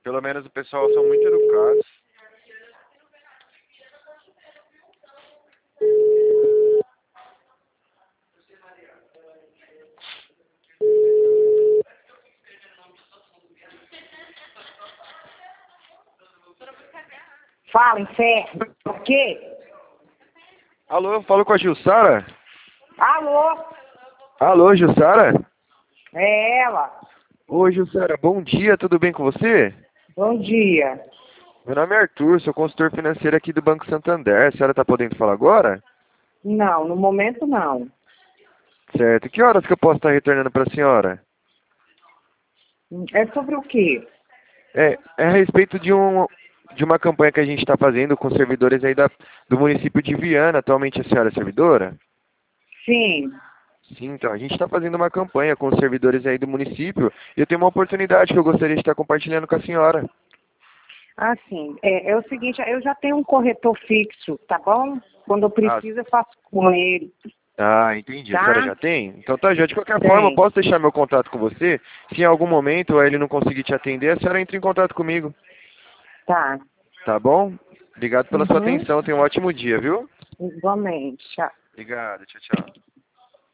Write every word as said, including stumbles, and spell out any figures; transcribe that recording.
Pelo menos o pessoal são muito educados. Fala, inferno. O quê? Alô, eu falo com a Jussara? Alô? Alô, Jussara? É ela. Oi, Jussara, bom dia, tudo bem com você? Bom dia. Meu nome é Arthur, sou consultor financeiro aqui do Banco Santander. A senhora está podendo falar agora? Não, no momento não. Certo. Que horas que eu posso estar retornando para a senhora? É sobre o quê? É, é a respeito de, um, de uma campanha que a gente está fazendo com servidores aí da, do município de Viana. Atualmente a senhora é servidora? Sim. Sim, então, a gente está fazendo uma campanha com os servidores aí do município e eu tenho uma oportunidade que eu gostaria de estar compartilhando com a senhora. Assim, é, é o seguinte, eu já tenho um corretor fixo, tá bom? Quando eu Ah, preciso, eu faço com ele, ah, entendi. A senhora tá? já tem? Então tá, já. De qualquer forma, eu Tem. posso deixar meu contato com você? Se em algum momento ele não conseguir te atender, a senhora entra em contato comigo. Tá. Tá bom? Obrigado pela sua Uhum. atenção. Tenha um ótimo dia, viu? Igualmente. Tchau. Obrigado. Tchau, tchau.